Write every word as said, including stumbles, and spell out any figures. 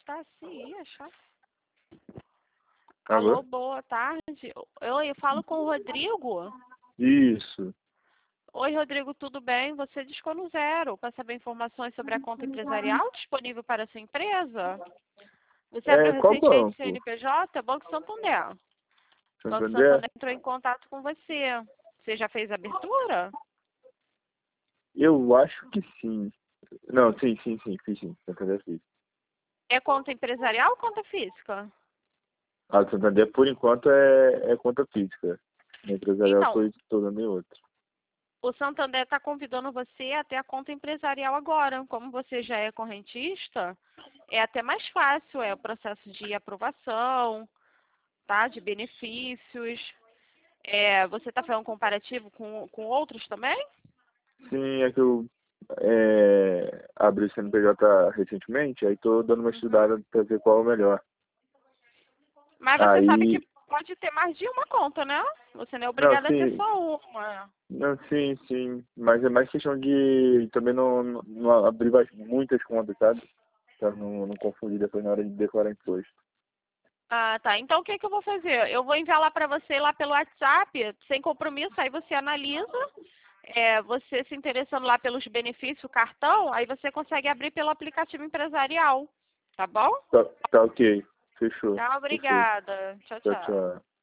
tá assim, achar. Alô? Alô, boa tarde. Oi, eu falo com o Rodrigo. Isso. Oi, Rodrigo, tudo bem? Você discou no zero para saber informações sobre a conta empresarial disponível para a sua empresa? Você É, abriu qual recentemente banco? C N P J? Banco Santander. Banco Santander? Santander entrou em contato com você. Você já fez a abertura? Eu acho que sim. Não, sim, sim, sim, fiz sim. Santander fiz. É conta empresarial ou conta física? A do Santander, por enquanto, é, é conta física. A empresarial Então, estou estudando em outra. o Santander está convidando você a ter a conta empresarial agora. Como você já é correntista, é até mais fácil, é o processo de aprovação, tá? De benefícios. É, você está fazendo um comparativo com, com outros também? Sim, é que eu é, abri o C N P J recentemente, aí estou dando uma Uhum. estudada para ver qual é o melhor. Mas você sabe que Aí, pode ter mais de uma conta, né? Você não é não, obrigado a ter sim, só uma. não, sim, sim, mas é mais questão de também não, não, não abrir vai- muitas contas, sabe? Pra não, não confundir depois na hora de declarar imposto. Ah, tá. Então o que, que eu vou fazer? Eu vou enviar lá para você lá pelo WhatsApp, sem compromisso, aí você analisa. É, você se interessando lá pelos benefícios, o cartão, aí você consegue abrir pelo aplicativo empresarial. Tá bom? Tá, tá ok. Fechou. Tá, Perfeito. obrigada. Tchau, Tchau, tchau. tchau.